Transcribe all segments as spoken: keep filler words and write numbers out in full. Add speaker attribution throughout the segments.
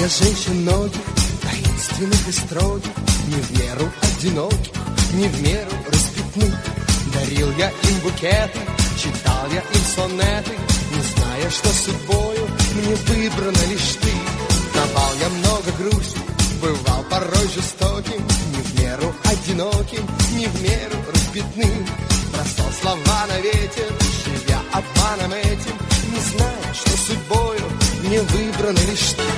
Speaker 1: Для женщин многих, таинственных и строгих, не в меру одиноких, не в меру распитных, дарил я им букеты, читал я им сонеты, не зная, что судьбою мне выбрана лишь ты. Давал я много грусти, бывал порой жестоким, не в меру одиноким, не в меру разбитным. Бросал слова на ветер, живя обманом этим, не зная, что судьбою мне выбрана лишь ты.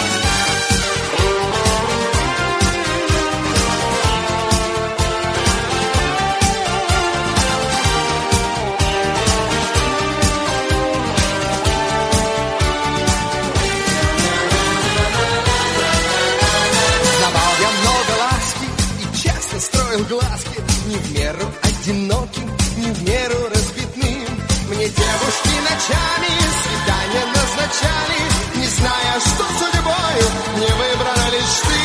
Speaker 1: Глазки, не в меру одиноким, не в меру разбитным. Мне девушки ночами свидания назначали, не зная, что судьбою не выбрана лишь ты.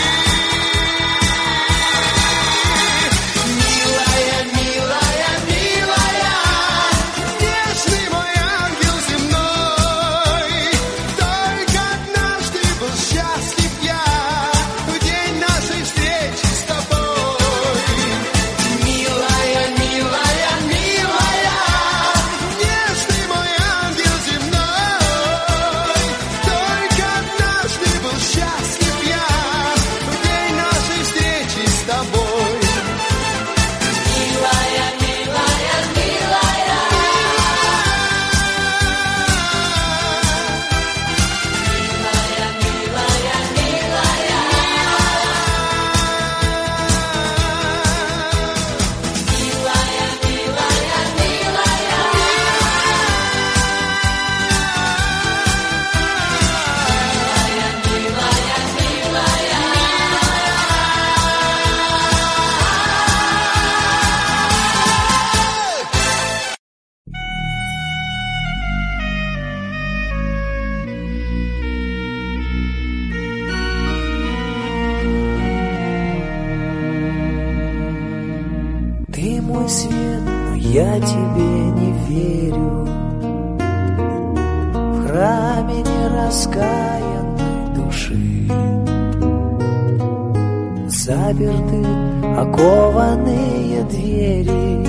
Speaker 1: Милая, милая, милая, нежный мой ангел земной, только однажды был счастлив я в день нашей встречи с тобой.
Speaker 2: Я тебе не верю, в храме нераскаянной души заперты окованные двери.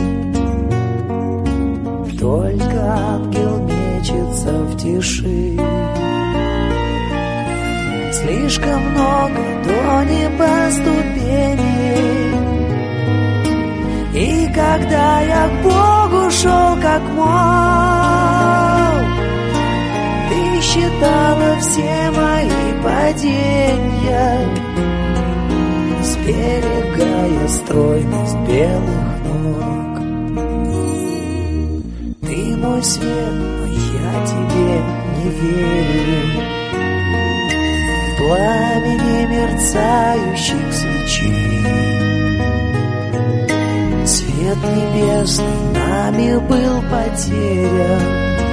Speaker 2: Только ангел мечется в тиши. Слишком много до неба ступеней, и когда я к Богу шел как мог, ты считала все мои падения, сберегая стройность белых ног. Ты мой свет, но я тебе не верю, в пламени мерцающих свечей. Свет небесный нами был потерян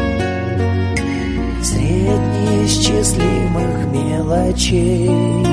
Speaker 2: средь неисчислимых мелочей.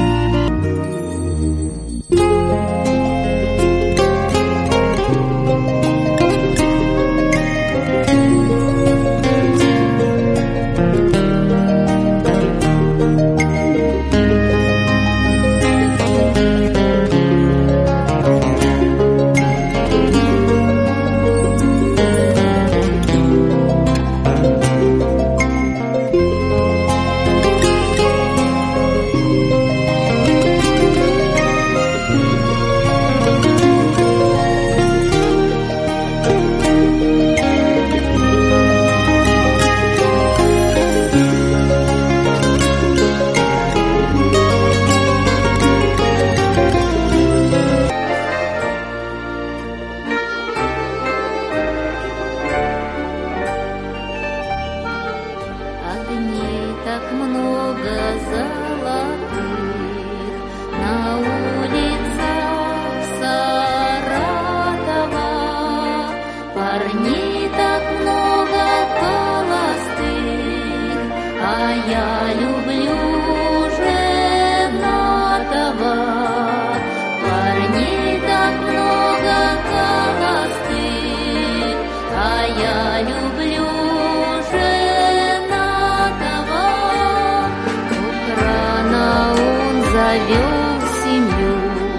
Speaker 3: завел семью.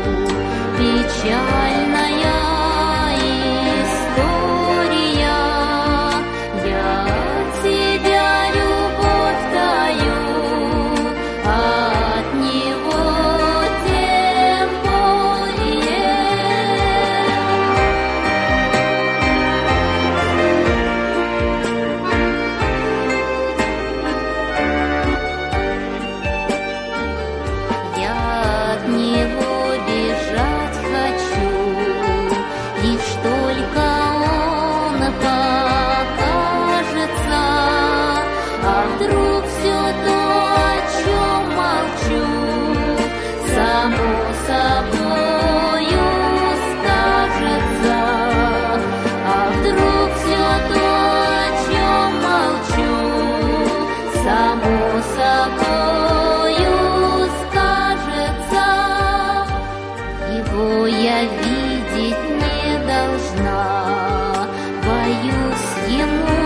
Speaker 3: Печальная история, я от тебя любовь таю, от него тем более. Я от него бежать хочу, лишь только он покажется. А вдруг все то, о чем молчу, само собою скажется. А вдруг все то, о чем молчу, само собою скажется. Его я видеть не должна, боюсь ему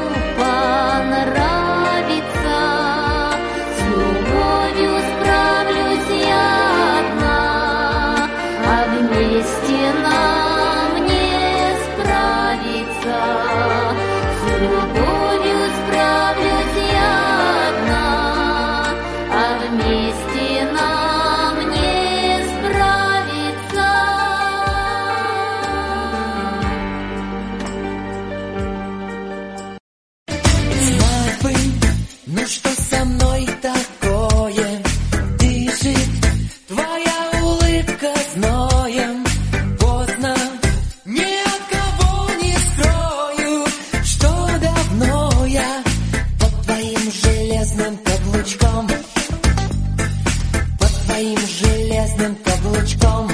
Speaker 3: понравится. С любовью справлюсь я одна, а вместе нам не справиться. С любовью справлюсь я одна, а вместе нам не справиться.
Speaker 2: Знать бы, ну что со мной такое, дышит твоя улыбка зноем. Поздно, ни от кого не скрою, что давно я под твоим железным каблучком, под твоим железным каблучком.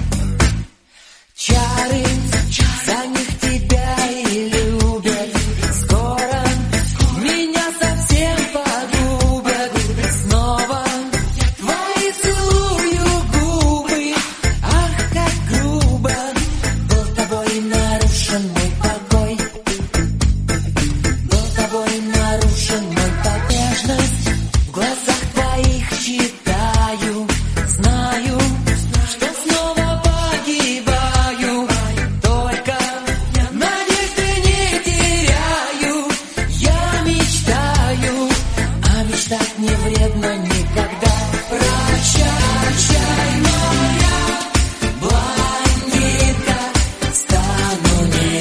Speaker 2: Чары, за них тебя и любят. Скоро меня совсем погубят. Снова твои целую губы. Ах, как грубо был тобой нарушен мой покой. Был тобой нарушен мой покой. Нежность в глазах твоих читаю. Знаю, что снова погибаю. Только надежды не теряю. Я мечтаю, а мечтать не вредно никогда. Прощай, моя блондинка, стану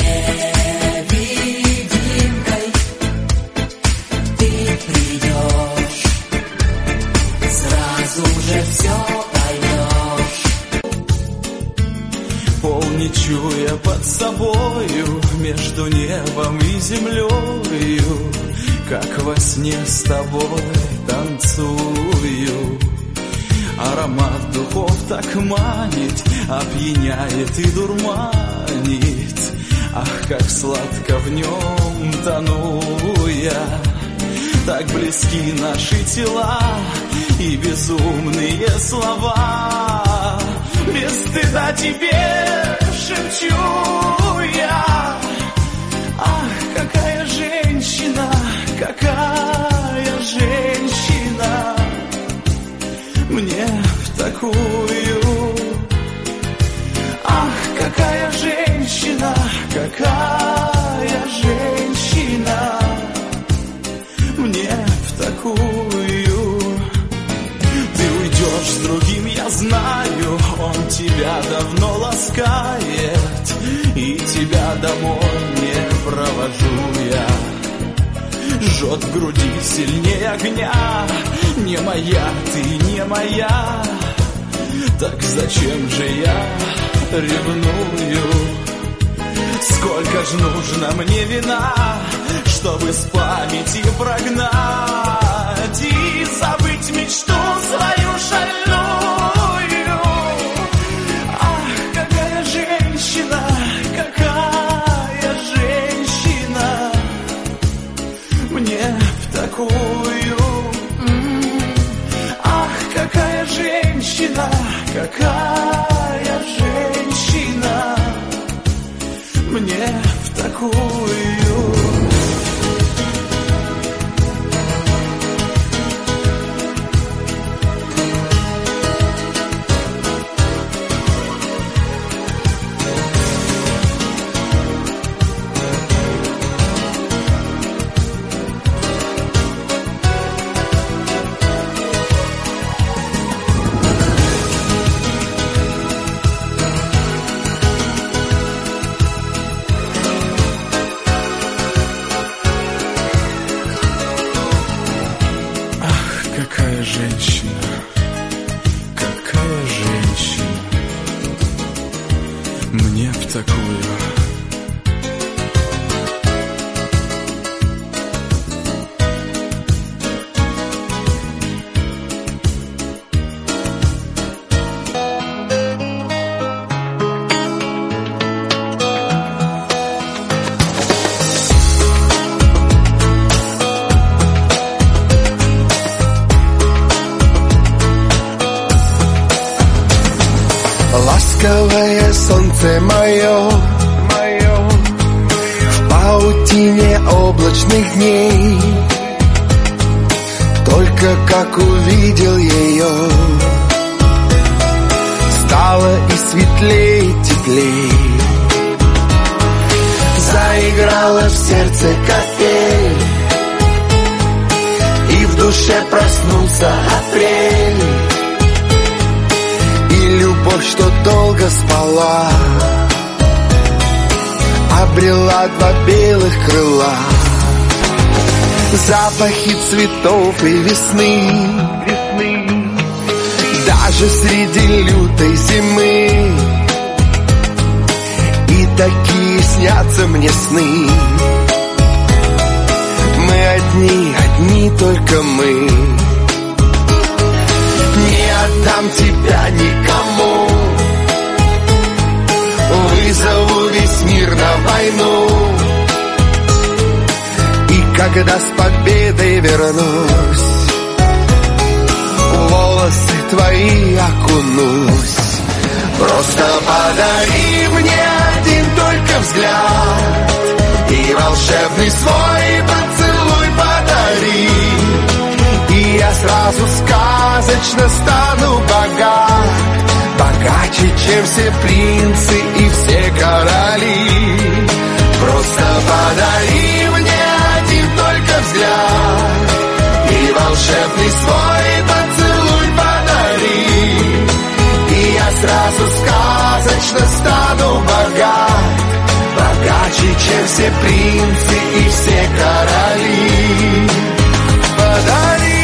Speaker 2: невидимкой. Ты придешь, сразу же все поймешь.
Speaker 4: Полни чуя под собою, между небом и землею, как во сне с тобой танцую. Аромат духов так манит, опьяняет и дурманит. Ах, как сладко в нем тону я. Так близки наши тела и безумные слова. Без стыда тебе шепчу я. Ах, какая женщина, какая женщина, мне в такую. Ах, какая женщина, какая женщина, мне в такую. Ты уйдешь с другим, я знаю, он тебя давно ласкает, и тебя домой не провожу я. Жжет в груди сильнее огня, не моя, ты не моя. Так зачем же я ревную? Сколько ж нужно мне вина, чтобы с памяти прогнать и забыть мечту свою шальную. Ах, какая женщина, какая женщина, мне в такую. Ах, какая женщина, какая женщина, мне в такую.
Speaker 1: ласковое солнце мое, в паутине облачных дней. Только как увидел ее, стало и светлей, теплей. Заиграла в сердце капель, и в душе проснулся апрель. И любовь, что долго спала, обрела два белых крыла. Запахи цветов и весны, даже среди лютой зимы. И такие снятся мне сны. Мы одни, одни только мы. Не отдам тебя никому, вызову весь мир на войну. И когда с победой вернусь, в волосы твои окунусь. Просто подари мне один только взгляд, и волшебный свой поцелуй подари. И я сразу сказочно стану богат, богаче, чем все принцы и все короли. Просто подари мне один только взгляд, и волшебный свой поцелуй подари. И я сразу сказочно стану богат, богаче, чем все принцы и все короли. Подари.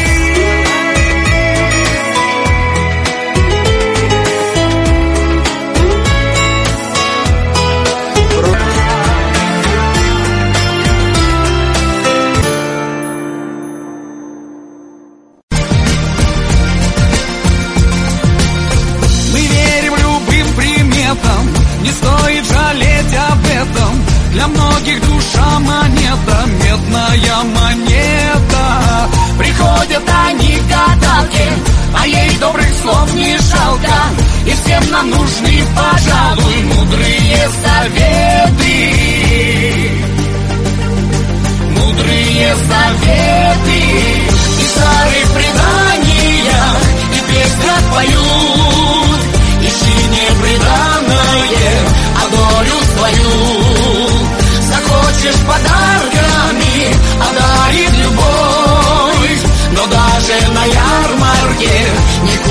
Speaker 4: Не стоит жалеть об этом. Для многих душа монета, медная монета. Приходят они к гадалке, а ей добрых слов не жалко. И всем нам нужны, пожалуй, мудрые советы. Мудрые советы. И в старых преданиях, и в песнях поют. Ищи неприданное, а долю свою. Захочешь подарками, одарит любовь. Но даже на ярмарке не